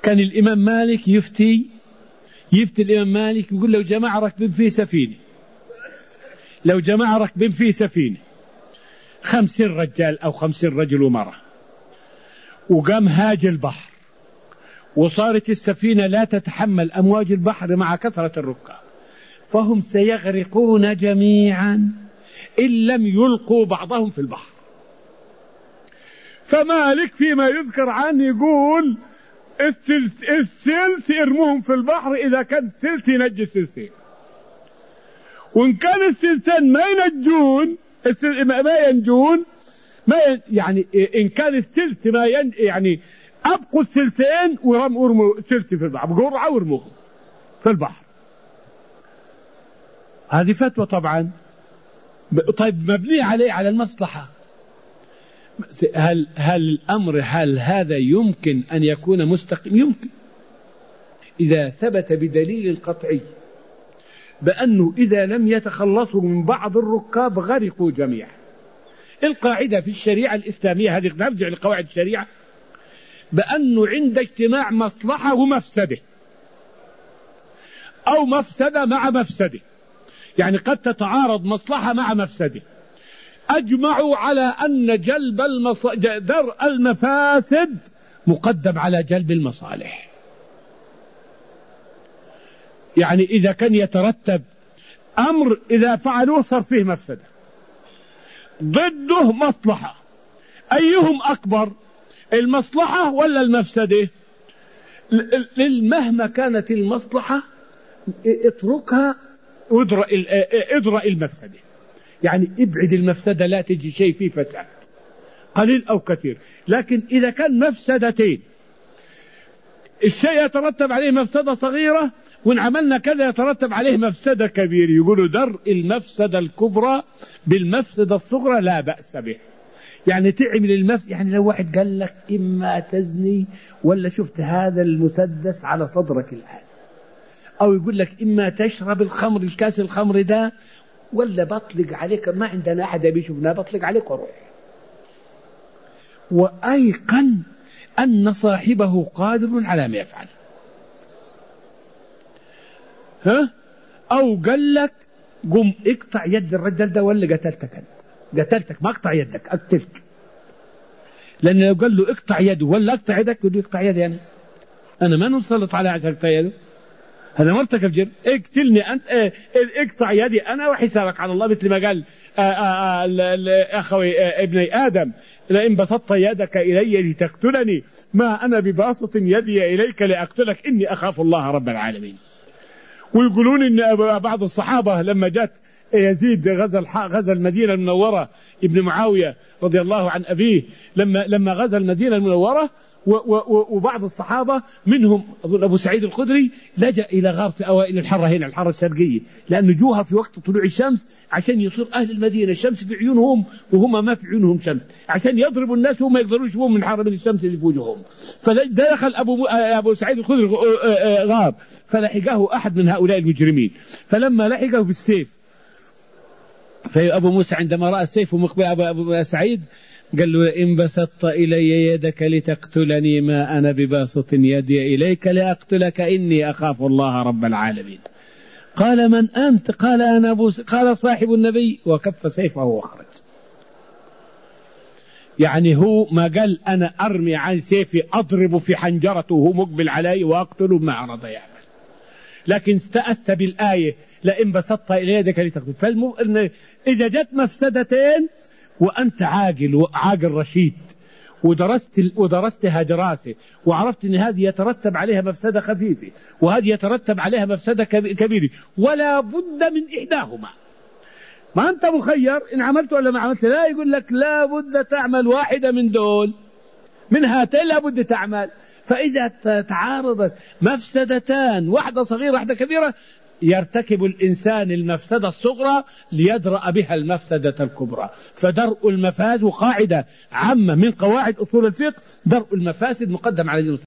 كان الإمام مالك يفتي الإمام مالك يقول لو جماعة راكبين في سفينة، لو جماعة راكبين في سفينة 50 رجال أو 50 رجل ومرأة، وقام هاج البحر وصارت السفينة لا تتحمل أمواج البحر مع كثرة الركاب، فهم سيغرقون جميعا إن لم يلقوا بعضهم في البحر. فمالك فيما يذكر عنه يقول الثلث ارموهم في البحر، إذا كان الثلث ينجي الثلثين، وإن كان الثلثين ما ينجون يعني إن كان الثلث يعني أبقوا الثلثين وارموا الثلث في البحر بقرعة وارموهم في البحر. هذه فتوى طبعا. طيب مبني على المصلحة. هل هذا يمكن أن يكون مستقيم؟ يمكن إذا ثبت بدليل قطعي بأنه إذا لم يتخلصوا من بعض الركاب غرقوا جميعا. القاعدة في الشريعة الإسلامية هذه، نرجع لقواعد الشريعة، بأنه عند اجتماع مصلحة ومفسدة أو مفسدة مع مفسدة، يعني قد تتعارض مصلحة مع مفسدة، أجمعوا على أن درء المفاسد مقدم على جلب المصالح. يعني إذا كان يترتب أمر إذا فعلوه صار فيه مفسدة ضده مصلحة، أيهم أكبر، المصلحة ولا المفسدة؟ مهما كانت المصلحة اتركها وادرأ المفسدة، يعني ابعد المفسدة، لا تجي شيء فيه فساد قليل أو كثير. لكن إذا كان مفسدتين، الشيء يترتب عليه مفسدة صغيرة وإن عملنا كذا يترتب عليه مفسدة كبيرة، يقولوا درء المفسدة الكبرى بالمفسدة الصغرى لا بأس به. يعني تعمل المفسدة، يعني لو واحد قال لك إما تزني ولا شفت هذا المسدس على صدرك الآن، أو يقول لك إما تشرب الخمر، الكاس الخمر ده، ولا بطلق عليك، ما عندنا أحد بيشوفنا، بطلق عليك وروح، وأيقن أن صاحبه قادر على ما يفعل. أو قال لك قم اقطع يد الرجل ده ولا قتلتك أنت، قتلتك ما اقطع يدك أقتلك، لأن لو قال له اقطع يده ولا اقطع يدك يقول له اقطع يدي أنا ما نسلط على عشان اقطع يده، هذا مرتكب جرم، اقتلني أنت، اقطع يدي أنا وحسابك على الله، مثل ما قال أخوي ابني آدم لئن بسطت يدك إلي لتقتلني ما أنا بباسط يدي إليك لأقتلك إني أخاف الله رب العالمين. ويقولون إن بعض الصحابة لما جاءت يزيد غزا المدينة المنورة، ابن معاوية رضي الله عن أبيه لما غزا المدينة المنورة، وبعض الصحابة منهم أظن أبو سعيد الخدري لجأ إلى غار في أوائل الحرة، هنا الحرة الشرقية، لأن جوها في وقت طلوع الشمس عشان يصير أهل المدينة الشمس في عيونهم وهم ما في عيونهم شمس، عشان يضربوا الناس وهم يقدروا يشوفون من حرة من الشمس اللي في وجوههم. فدخل أبو سعيد الخدري غار، فلحقه أحد من هؤلاء المجرمين، فلما لحقه بالسيف، فأبو موسى عندما رأى السيف ومقبل أبو سعيد قال له إن بسطت إلي يدك لتقتلني ما أنا بباسط يدي إليك لأقتلك إني أخاف الله رب العالمين. قال من أنت؟ قال أنا قال صاحب النبي، وكف سيفه وخرج. يعني هو ما قال أنا أرمي عن سيفي أضرب في حنجرته وهو مقبل علي وأقتله، ما عرض يعمل، لكن استأث بالآية لئن بسطت إلي يدك لتقتل. إذا جت مفسدتين وأنت عاقل رشيد ودرستها دراسة وعرفت أن هذه يترتب عليها مفسدة خفيفة وهذه يترتب عليها مفسدة كبيرة، ولا بد من إحداهما، ما أنت مخير إن عملت ولا ما عملت، لا يقول لك لا بد تعمل واحدة من دول، من هاتين لا بد تعمل. فإذا تعارضت مفسدتان، واحدة صغيرة واحدة كبيرة، يرتكب الإنسان المفسدة الصغرى ليدرأ بها المفسدة الكبرى. فدرء المفاسد، وقاعدة عامة من قواعد أصول الفقه، درء المفاسد مقدم على